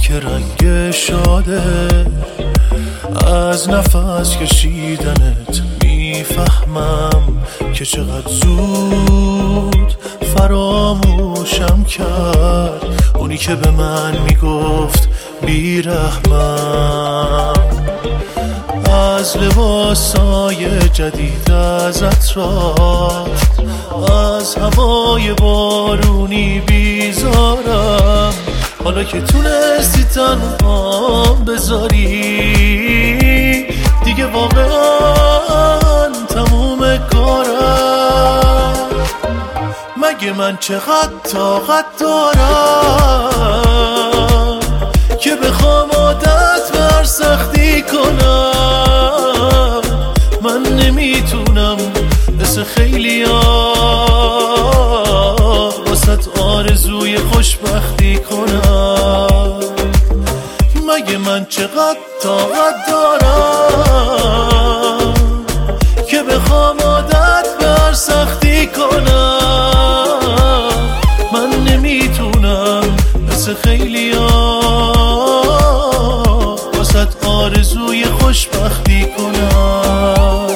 که رنگ شاده از نفس کشیدنت میفهمم که چقدر زود فراموشم کرد اونی که به من میگفت بیرحمم. از لباسای جدید از عطرات، از هوای بارونی بیزارم، حالا که تونستی تنهام بذاری دیگه واقعا تموم کارم. مگه من چقدر طاقت دارم که بخوام عادت بر سختی کنم؟ من نمیتونم مثل خیلیا واسه آرزوی خوشبختی کنم. مگه من چقدر طاقت دارم که بخوام عادت بر سختی کنم؟ من نمیتونم مثل خیلیا واسه آرزوی خوشبختی کنم.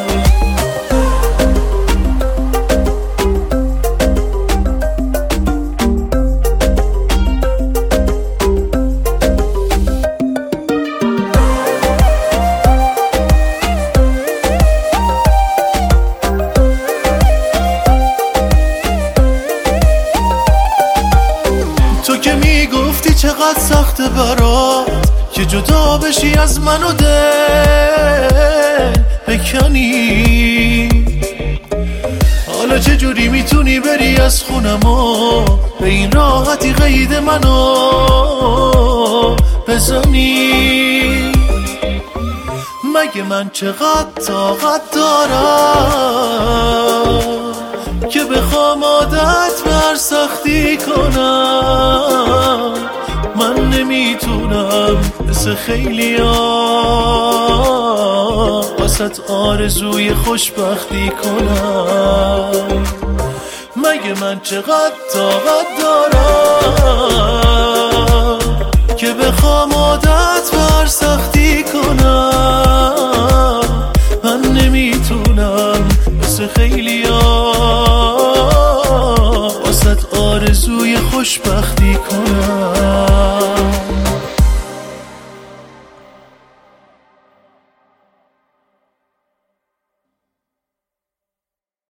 تو که میگفتی چقدر سخته برات که جدا بشی از من و دل بکنی. حالا چجوری میتونی بری از خونم و به این راحتی قید منو بزنی؟ مگه من چقدر طاقت دارم که بخوام عادت بر سختی کنم؟ من نمیتونم مثل خیلیا واسه آرزوی خوشبختی کنم. مگه من چقدر طاقت دارم که بخوام عادت بر سختی کنم؟ من نمیتونم مثل خیلیا واسه آرزوی خوشبختی